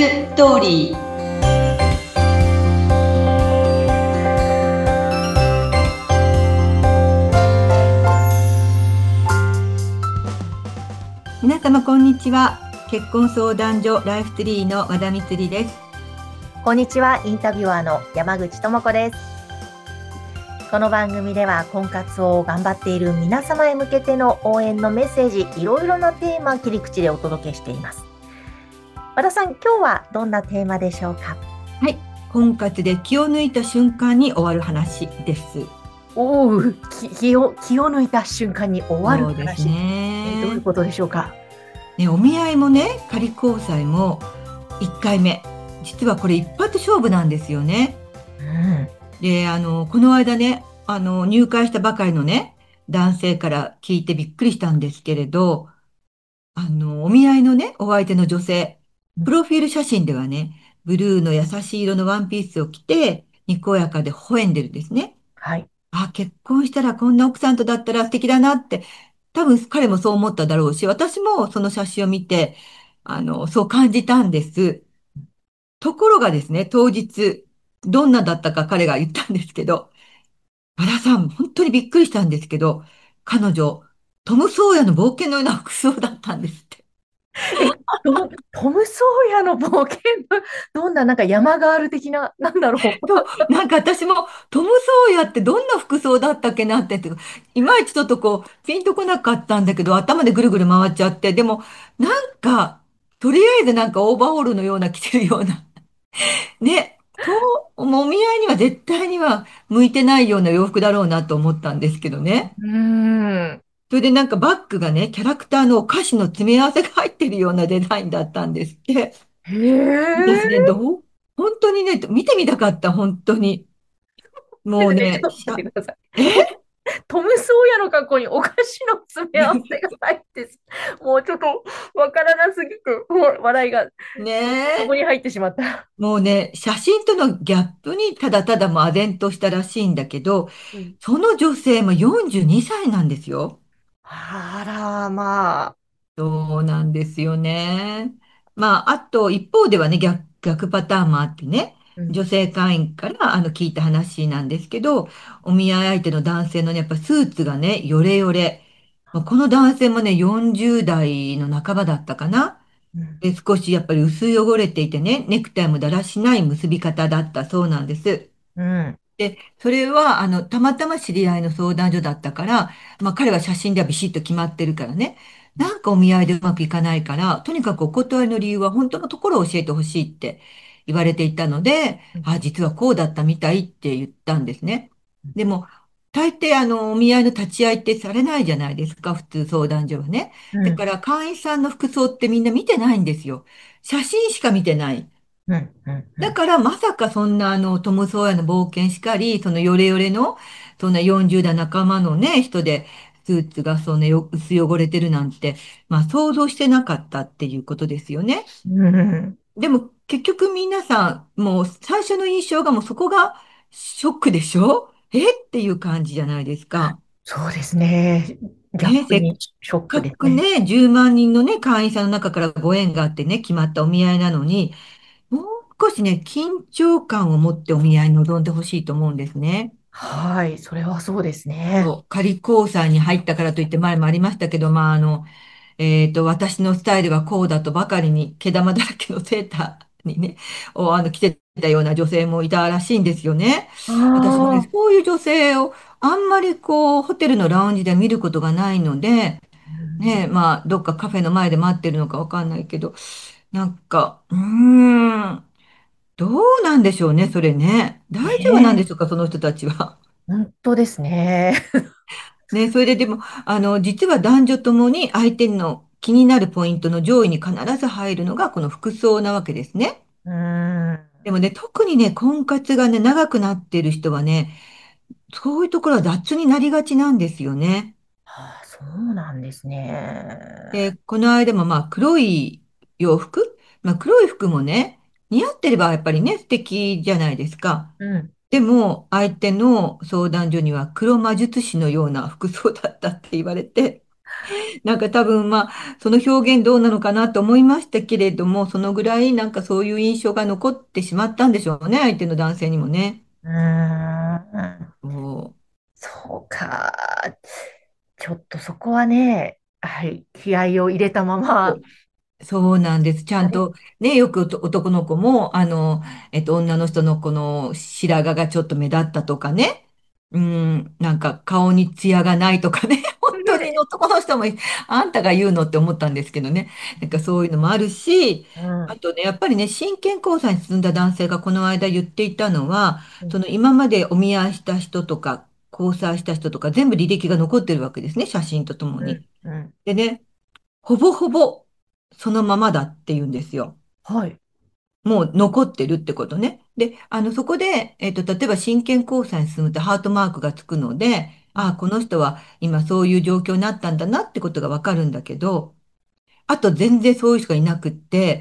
ストーリー。皆様こんにちは。結婚相談所ライフツリーの和田光です。 こんにちは、インタビュアーの山口智子です。この番組では婚活を頑張っている皆様へ向けての応援のメッセージ、いろいろなテーマ切り口でお届けしています。和田さん、今日はどんなテーマでしょうか？ はい、婚活で気を抜いた瞬間に終わる話です。 おお、気を抜いた瞬間に終わるそうです話。どういうね。 ことでしょうか？ ね、お見合いもね、仮交際も1回目。実はこれ一発勝負なんですよね。 うん。 で、この間ね、入会したばかりのね、男性から聞いてびっくりしたんですけれど、お見合いのね、お相手の女性、プロフィール写真ではね、ブルーの優しい色のワンピースを着て、にこやかで微笑んでるんですね。 はい。 あ、結婚したらこんな奥さんとだったら素敵だなって、多分彼もそう思っただろうし、私もその写真を見て、そう感じたんです。ところがですね、当日、どんなだったか彼が言ったんですけど、和田さん、本当にびっくりしたんですけど、彼女、トム・ソーヤの冒険のような服装だったんですって。 え、トム・ソーヤの冒険の、どんな、なんか山ガール的な、なんだろう。 と、なんか私もトム・ソーヤってどんな服装だったっけなって、いまいちちょっとこう、ピンとこなかったんだけど、頭でぐるぐる回っちゃって、でも、なんか、とりあえずなんかオーバーオールのような着てるような、ね、もうお見合いには絶対には向いてないような洋服だろうなと思ったんですけどね。 うーん。 それでなんかバッグがね、キャラクターのお菓子の詰め合わせが入ってるようなデザインだったんですって。 へえ。 私ね、本当にね、見てみたかった、本当に。もうね、 ちょっと待ってください。 えトム・ソーヤの格好にお菓子の詰め合わせが入って、もうちょっとわからなすぎて、もう笑いがねそこにえ。 入ってしまった。 もうね、写真とのギャップにただただもう唖然としたらしいんだけど、 うん。 その女性も42歳なんですよ。 あら、まあ。 そうなんですよね。まあ、あと一方ではね、逆パターンもあってね、 うん。 女性会員から聞いた話なんですけど、お見合い相手の男性のね、やっぱスーツがね、ヨレヨレ。まあこの男性もね、40代の半ばだったかな。 うん。 で、少しやっぱり薄汚れていてね、ネクタイもだらしない結び方だったそうなんです。 うん。 で、それは、たまたま知り合いの相談所だったから、まあ彼は写真ではビシッと決まってるからね、なんかお見合いでうまくいかないから、とにかくお断りの理由は本当のところを教えてほしいって言われていたので、あ、実はこうだったみたいって言ったんですね。でも、大抵お見合いの立ち会いってされないじゃないですか、普通相談所はね。 うん。 だから会員さんの服装ってみんな見てないんですよ。写真しか見てない。 うん。うん。うん。 だからまさかそんなトム・ソーヤの冒険しかり、そのヨレヨレの、そんな40代半ばのね、人で、スーツがそんな薄汚れてるなんて、まあ想像してなかったっていうことですよね。 うん。 でも結局皆さん、もう最初の印象がもうそこがショックでしょっていう感じじゃないですか。 そうですね。ギャッね、せっプにショックかですね。 くね、10万人のね、会員さんの中からご縁があってね、決まったお見合いなのに、もう少しね、緊張感を持ってお見合いに臨んでほしいと思うんですね。 はい。それはそうですね。 そう、仮交際に入ったからといって前もありましたけど、まあ、私のスタイルはこうだとばかりに、毛玉だらけのセーターにね、着てたような女性もいたらしいんですよね。 あ私もね、 あ。 そういう女性をあんまりこう、ホテルのラウンジで見ることがないので、 うん。 ね、まあ、どっかカフェの前で待ってるのかわかんないけど、なんか、どうなんでしょうね、それね。大丈夫なんでねえ。 しょうか、その人たちは。 本当ですね。 ね、それででも、実は男女ともに相手の気になるポイントの上位に必ず入るのがこの服装なわけですね。 うーん。 でもね、特にね、婚活がね、長くなっている人はね、そういうところは雑になりがちなんですよね。 ああ、そうなんですで、 ね。 この間もまあ黒い洋服、まあ黒い服もね、似合ってればやっぱりね、素敵じゃないですか。 うん。 でも、相手の相談所には黒魔術師のような服装だったって言われて、 なんか多分その表現どうなのかなと思いましたけれども、そのぐらいなんかそういう印象が残ってしまったんでしょうね、相手の男性にもね。 うーん。 そそうか。ちょっとそこはね、はい、気合を入れたまま、 う。そうなんです。ちゃあれ、 んとね、よく男の子も、女の人のこの白髪がちょっと目立ったとかね、なんか顔にツヤがないとかね、本当に男の人も、あんたが言うのって思ったんですけどね、なんかそういうのもあるし、 うん、 あとね、やっぱりね、真剣交際に進んだ男性がこの間言っていたのは、 うん、 その今までお見合いした人とか、交際した人とか、全部履歴が残ってるわけですね、写真とともに。 うん、うん。 でね、ほぼほぼそのままだって言うんですよ。 はい。 もう残ってるってことね。で、そこで、例えば真剣交際に進むとハートマークがつくので、ああ、この人は今そういう状況になったんだなってことがわかるんだけど、あと全然そういう人がいなくって、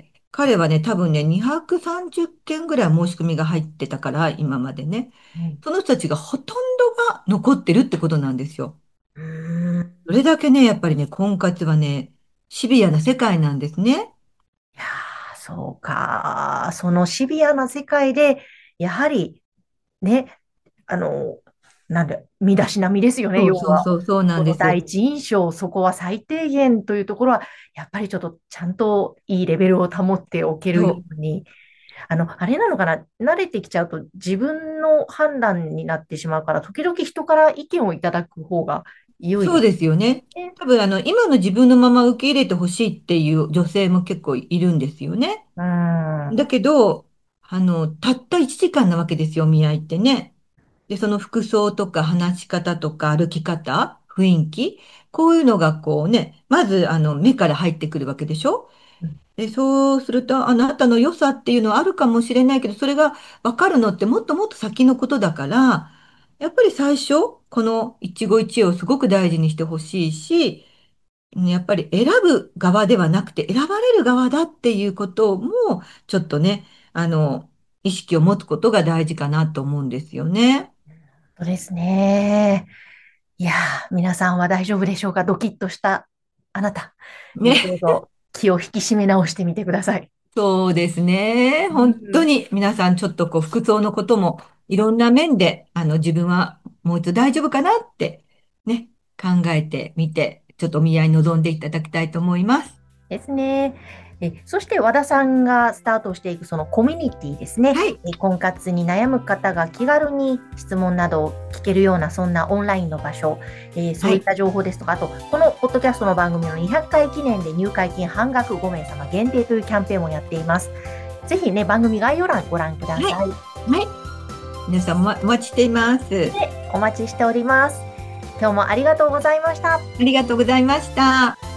彼はね、多分ね、230件ぐらい申し込みが入ってたから、今までね。 うん、 その人たちがほとんどが残ってるってことなんですよ。 うーん。 それだけね、やっぱりね、婚活はね、シビアな世界なんですね。 いやー、そうか。そのシビアな世界で、やはりね、あの、なんで、身だしなみですよね、 そう要は。 そうそう、そうなんこのです。 第一印象、そこは最低限というところは、やっぱりちょっとちゃんといいレベルを保っておけるよそううに、あれなのかな、慣れてきちゃうと自分の判断になってしまうから、時々人から意見をいただく方が良いですそうですよね。 ね。 多分、今の自分のまま受け入れてほしいっていう女性も結構いるんですよね。 うーん。 だけど、たった1時間なわけですよ、お見合いってね。で、その服装とか話し方とか歩き方、雰囲気、こういうのがこうね、まず、目から入ってくるわけでしょ。で、そうすると、あなたの良さっていうのはあるかもしれないけど、それが分かるのってもっともっと先のことだから、やっぱり最初、この一期一会をすごく大事にしてほしいし、やっぱり選ぶ側ではなくて選ばれる側だっていうことも、ちょっとね、意識を持つことが大事かなと思うんですよね。 そうですね。いやー、皆さんは大丈夫でしょうか？ドキッとしたあなた、どうね。 ぞ気を引き締め直してみてください。 そうですね。 う本当ん、 に皆さんちょっとこう服装のこともいろんな面で自分はもう一度大丈夫かなってね、考えてみて、ちょっとお見合いに臨んでいただきたいと思います。 ですね。そして和田さんがスタートしていくそのコミュニティですね。 はい。 婚活に悩む方が気軽に質問などを聞けるようなそんなオンラインの場所、そうはい。 いった情報ですとか、あとこのポッドキャストの番組の200回記念で入会金半額5名様限定というキャンペーンをやっています。ぜひね、番組概要欄ご覧くだはい。 さい。 はい。皆さんお待ちしています。 お待ちしております。今日もありがとうございました。 ありがとうございました。